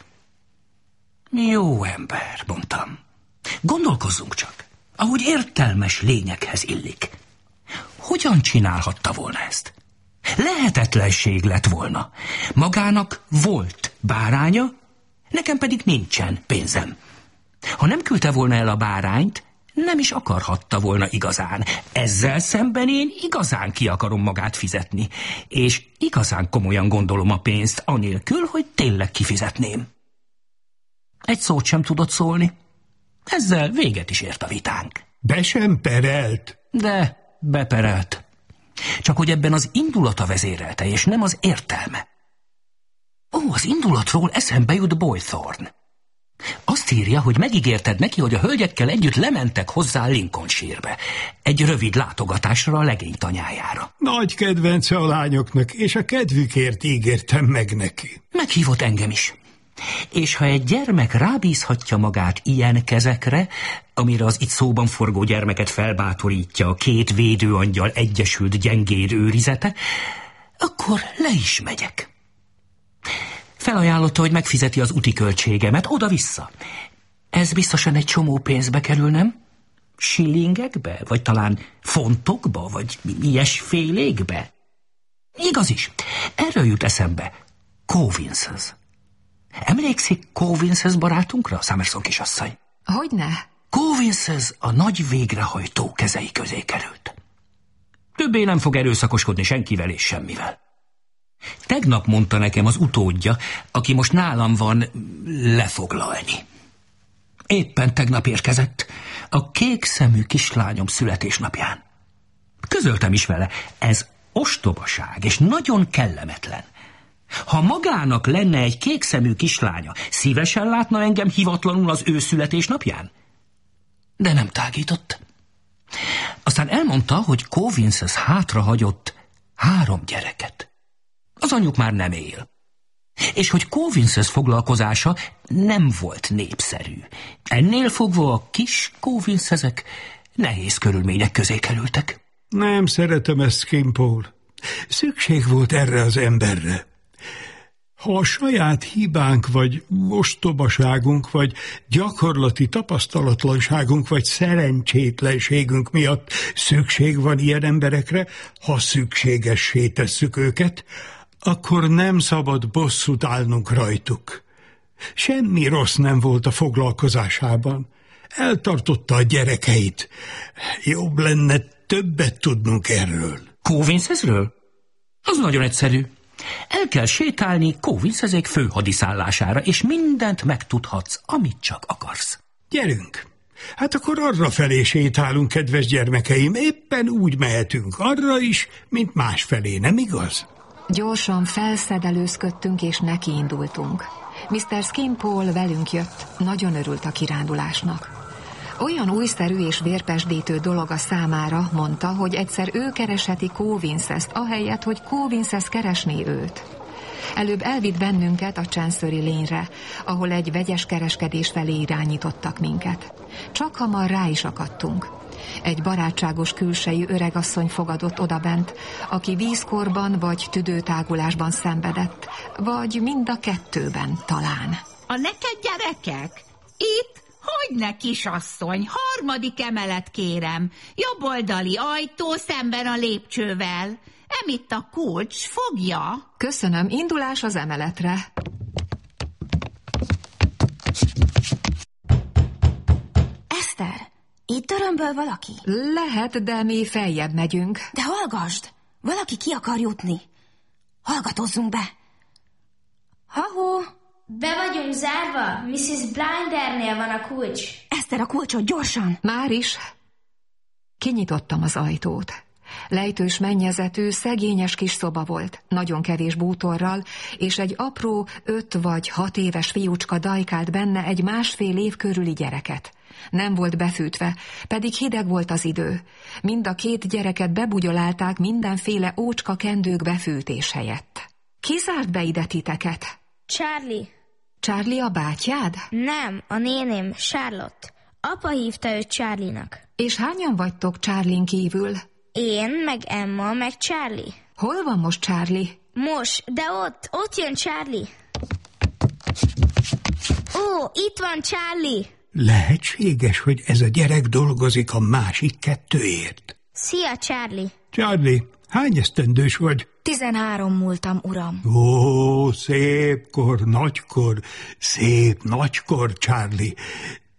Jó ember, mondtam. Gondolkozzunk csak, ahogy értelmes lényekhez illik. Hogyan csinálhatta volna ezt? Lehetetlenség lett volna. Magának volt báránya, nekem pedig nincsen pénzem. Ha nem küldte volna el a bárányt, nem is akarhatta volna igazán. Ezzel szemben én igazán ki akarom magát fizetni, és igazán komolyan gondolom a pénzt, anélkül, hogy tényleg kifizetném. Egy szót sem tudott szólni. Ezzel véget is ért a vitánk.
Be sem perelt?
De beperelt. Csak hogy ebben az indulata vezérelte, és nem az értelme. Ó, az indulatról eszembe jut Boythorn. Azt írja, hogy megígérted neki, hogy a hölgyekkel együtt lementek hozzá Lincolnshire-be. Egy rövid látogatásra a legény tanyájára.
Nagy kedvence a lányoknak, és a kedvükért ígértem meg neki.
Meghívott engem is. És ha egy gyermek rábízhatja magát ilyen kezekre, amire az itt szóban forgó gyermeket felbátorítja a két védőangyal egyesült gyengéd őrizete, akkor le is megyek. Felajánlotta, hogy megfizeti az úti költségemet oda-vissza. Ez biztosan egy csomó pénzbe kerül, nem? Shillingekbe? Vagy talán fontokba? Vagy ilyesfélékbe? Igaz is. Erről jut eszembe. Covins's. Emlékszik Covins's barátunkra, Summerson kisasszony?
Hogyne?
Covins's a nagy végrehajtó kezei közé került. Többé nem fog erőszakoskodni senkivel és semmivel. Tegnap mondta nekem az utódja, aki most nálam van, lefoglalni. Éppen tegnap érkezett, a kék szemű kislányom születésnapján. Közöltem is vele, ez ostobaság és nagyon kellemetlen. Ha magának lenne egy kékszemű kislánya, szívesen látna engem hivatlanul az ő születésnapján? De nem tágított. Aztán elmondta, hogy Covins's hátrahagyott három gyereket. Az anyjuk már nem él. És hogy Covins's foglalkozása nem volt népszerű. Ennél fogva a kis Covins'ezek nehéz körülmények közé kerültek.
Nem szeretem ezt, Skimpole. Szükség volt erre az emberre. Ha a saját hibánk, vagy ostobaságunk, vagy gyakorlati tapasztalatlanságunk, vagy szerencsétlenségünk miatt szükség van ilyen emberekre, ha szükségessé tesszük őket, akkor nem szabad bosszút állnunk rajtuk. Semmi rossz nem volt a foglalkozásában. Eltartotta a gyerekeit. Jobb lenne többet tudnunk erről.
Covins'ről? Az nagyon egyszerű. El kell sétálni Covins'ezék főhadiszállására, és mindent megtudhatsz, amit csak akarsz.
Gyerünk! Hát akkor arra felé sétálunk, kedves gyermekeim, éppen úgy mehetünk arra is, mint másfelé, nem igaz?
Gyorsan felszedelőzködtünk, és nekiindultunk. miszter Skimpole velünk jött, nagyon örült a kirándulásnak. Olyan újszerű és vérpesdítő dolog a számára, mondta, hogy egyszer ő keresheti Covins's-t, ahelyett, hogy Covins's keresné őt. Előbb elvitt bennünket a Chancery Lane-re, ahol egy vegyes kereskedés felé irányítottak minket. Csak hamar rá is akadtunk. Egy barátságos külsejű öregasszony fogadott odabent, aki vízkorban vagy tüdőtágulásban szenvedett, vagy mind a kettőben talán.
A neked gyerekek? Itt? Hogyne, kisasszony, harmadik emelet kérem, jobboldali ajtó szemben a lépcsővel. Emitt a kulcs, fogja.
Köszönöm, indulás az emeletre.
Eszter, itt örömből valaki?
Lehet, de mi feljebb megyünk.
De hallgasd, valaki ki akar jutni. Hallgatozzunk be. Ha-hó!
Be vagyunk zárva, missziz Blindernél van a kulcs.
Eszter, a kulcsot, gyorsan!
Már is. Kinyitottam az ajtót. Lejtős mennyezetű, szegényes kis szoba volt, nagyon kevés bútorral, és egy apró, öt vagy hat éves fiúcska dajkált benne egy másfél év körüli gyereket. Nem volt befűtve, pedig hideg volt az idő. Mind a két gyereket bebugyolálták mindenféle ócska kendők befűtés helyett. Ki zárt be ide titeket?
Charlie.
Charlie a bátyád?
Nem, a néném, Charlotte. Apa hívta őt Charlie-nak.
És hányan vagytok Charlie-n kívül?
Én, meg Emma, meg Charlie.
Hol van most Charlie?
Most, de ott, ott jön Charlie. Ó, itt van Charlie.
Lehetséges, hogy ez a gyerek dolgozik a másik kettőért.
Szia, Charlie.
Charlie, hány esztendős vagy?
Tizenhárom múltam, uram.
Ó, szép kor, nagykor, szép nagykor, Charlie.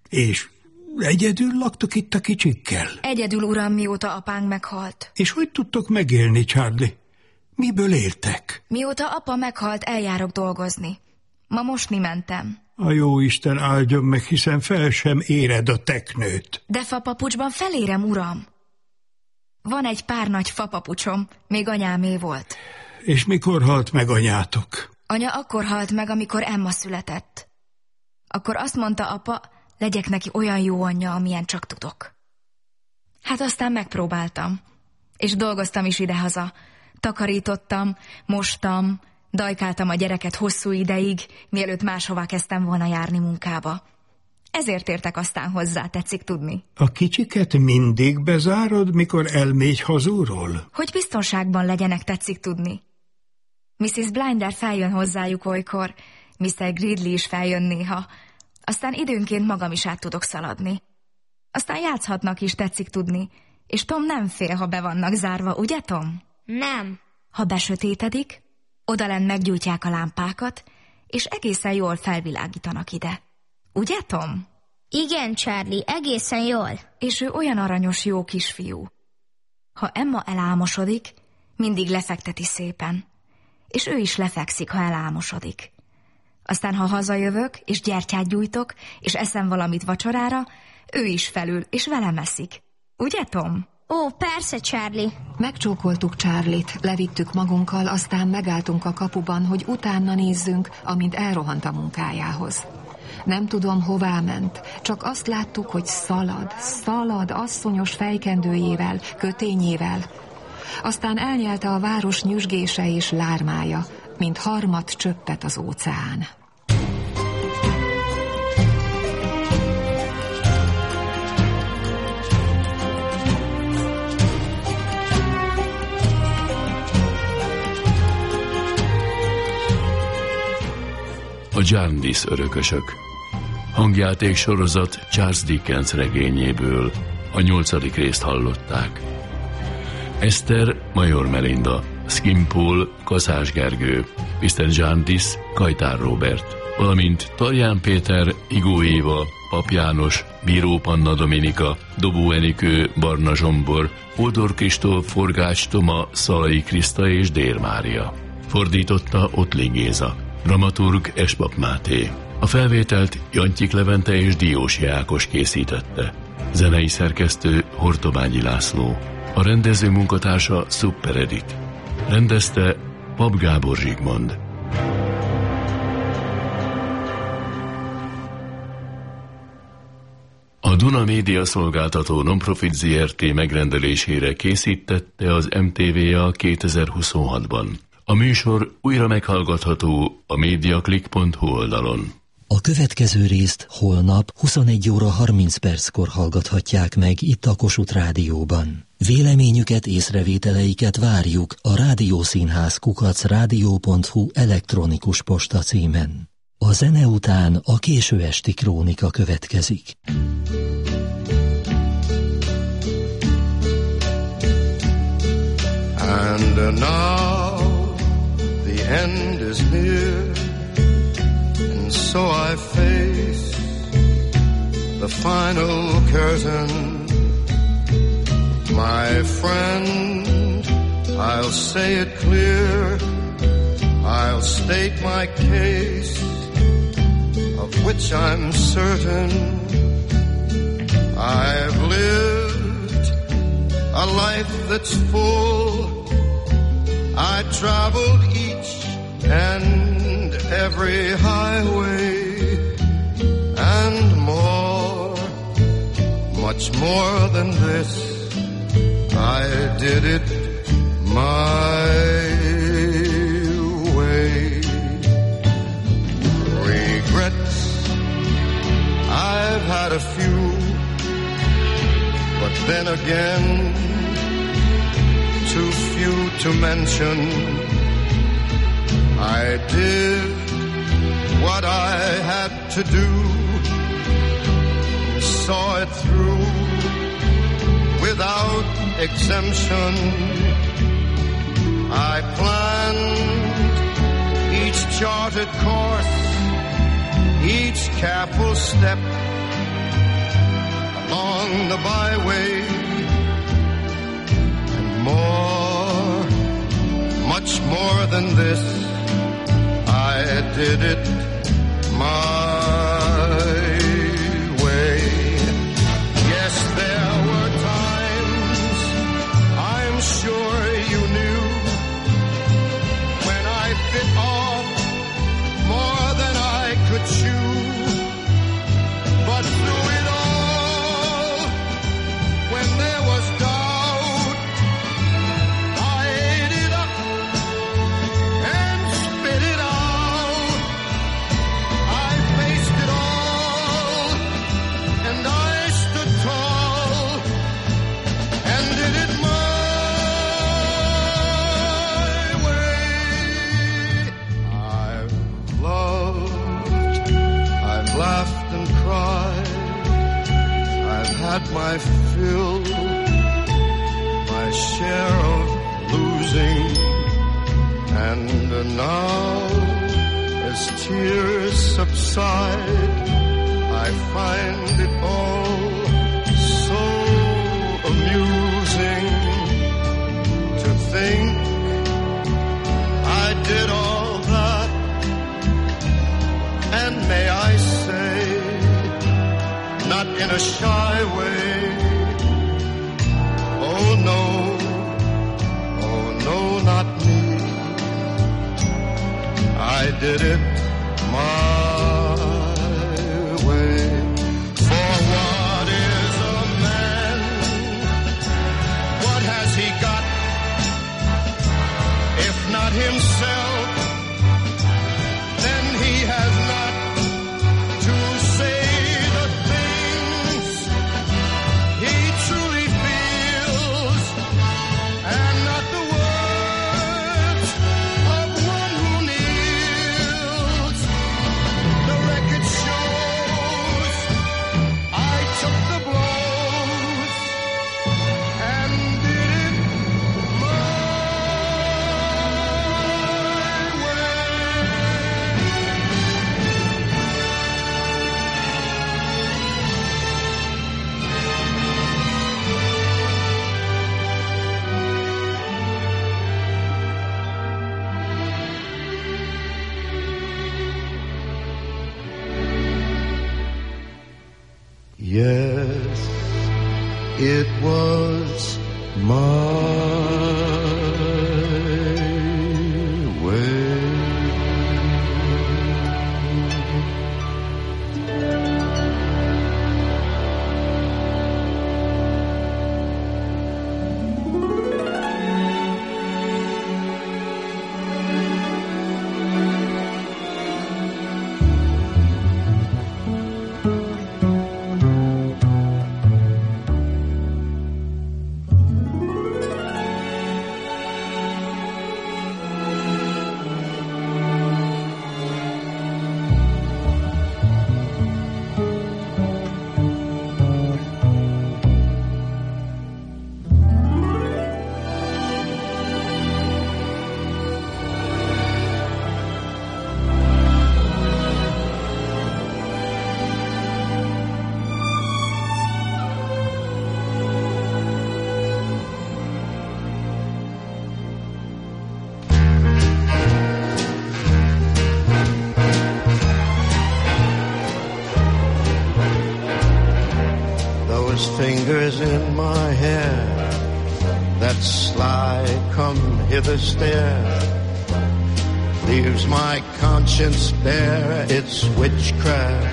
És egyedül laktok itt a kicsikkel?
Egyedül, uram, mióta apánk meghalt.
És hogy tudtok megélni, Charlie? Miből éltek?
Mióta apa meghalt, eljárok dolgozni. Ma mosni mentem.
A jó Isten áldjon meg, hiszen fel sem éred a teknőt.
De fapapucsban felérem, uram. Van egy pár nagy fapapucsom, még anyámé volt.
És mikor halt meg anyátok?
Anya akkor halt meg, amikor Emma született. Akkor azt mondta apa, legyek neki olyan jó anyja, amilyen csak tudok. Hát aztán megpróbáltam. És dolgoztam is idehaza. Takarítottam, mostam, dajkáltam a gyereket hosszú ideig, mielőtt máshová kezdtem volna járni munkába. Ezért értek aztán hozzá, tetszik tudni.
A kicsiket mindig bezárod, mikor elmégy hazúról?
Hogy biztonságban legyenek, tetszik tudni. miszisz Blinder feljön hozzájuk olykor, miszter Gridley is feljön néha, aztán időnként magam is át tudok szaladni. Aztán játszhatnak is, tetszik tudni, és Tom nem fél, ha be vannak zárva, ugye Tom?
Nem.
Ha besötétedik, odalent meggyújtják a lámpákat, és egészen jól felvilágítanak ide. Ugye, Tom?
Igen, Charlie, egészen jól.
És ő olyan aranyos, jó kisfiú. Ha Emma elálmosodik, mindig lefekteti szépen. És ő is lefekszik, ha elálmosodik. Aztán, ha hazajövök, és gyertyát gyújtok, és eszem valamit vacsorára, ő is felül, és velem eszik. Ugye, Tom?
Ó, persze, Charlie.
Megcsókoltuk Charlie-t, levittük magunkkal, aztán megálltunk a kapuban, hogy utána nézzünk, amint elrohant a munkájához. Nem tudom, hová ment, csak azt láttuk, hogy szalad, szalad asszonyos fejkendőjével, kötényével. Aztán elnyelte a város nyüzsgése és lármája, mint harmat csöppet az óceán.
A Jarndyce örökösök. Hangjáték sorozat Charles Dickens regényéből. A nyolcadik részt hallották. Eszter, Major Melinda, Skimpole, Kaszás Gergő, miszter Jarndyce, Kajtár Róbert, valamint Tarján Péter, Igó Éva, Pap János, Bíró Panna Dominika, Dobó Enikő, Barna Zsombor, Ódor Kristóf, Forgács Toma, Szalai Kriszta és Dér Mária. Fordította Ottling Géza. Dramaturg Espap Máté. A felvételt Jantyik Levente és Diósi Ákos készítette. Zenei szerkesztő Hortobányi László. A rendező munkatársa Super Edith. Rendezte Pap Gábor Zsigmond. A Duna Média Szolgáltató Nonprofit Zé Er Té megrendelésére készítette az em té vé á kétezer-huszonhatban. A műsor újra meghallgatható a mediaclick pont hu oldalon.
A következő részt holnap huszonegy óra harminc perckor hallgathatják meg itt a Kossuth Rádióban. Véleményüket, észrevételeiket várjuk a rádiószínház kukac rádió pont hu elektronikus posta címen. A zene után a késő esti krónika következik.
And now the end is near, and so I face the final curtain. My friend, I'll say it clear, I'll state my case, of which I'm certain. I've lived a life that's full. I traveled each and every highway and more, much more than this. I did it my way. Regrets, I've had a few, but then again, too few to mention. I did what I had to do, saw it through without exemption. I planned each charted course, each careful step, on the byway, and more, much more than this, I did it my way. Yes, there were times, I'm sure you knew, when I bit off more than I could chew. But through it all, when there was doubt, I ate it up and spit it out. I faced it all, and I stood tall, and did it my way. I've loved, I've laughed and cried, I've had my fill, my share of losing, and now, as tears subside, I find it all so amusing to think I did all that, and may I say, not in a shy way, oh no, oh no, not me, I did it my way. For what is a man? What has he got? If not himself, then he has not to say the things he truly feels, and not the words of one who kneels. The record shows I took the blows and did it my Yes, it was my way. Fingers in my hair, that sly come hither stare, leaves my conscience bare, it's witchcraft.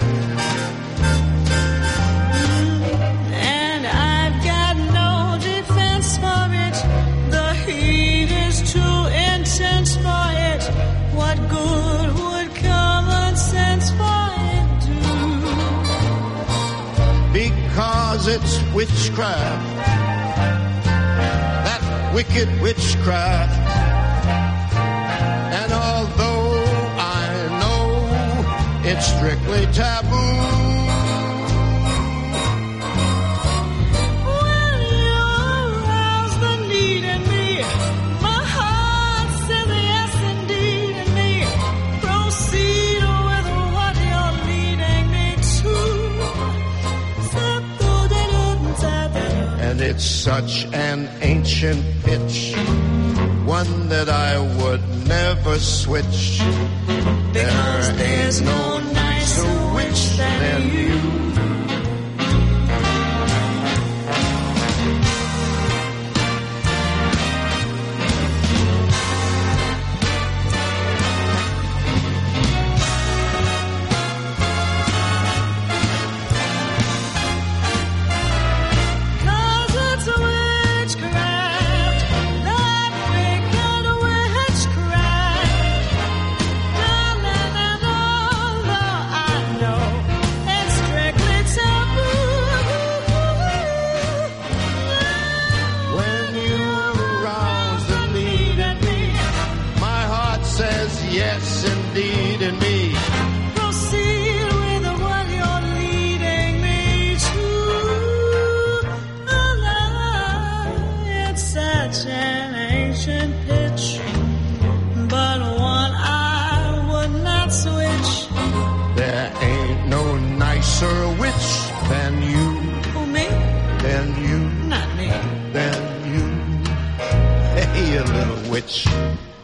And I've got no defense for it, the heat is too intense for it, what good would common sense for it do?
Because it's witchcraft, that wicked witchcraft. And although I know it's strictly taboo,
Proceed with what you're leading me to. So good and
it's such an ancient pitch, one that I would never switch.
Because
there
there's
ain't
no nicer witch than you.
Nicer witch than you.
Who, me?
Than you.
Not me.
Than you. Hey, you little witch.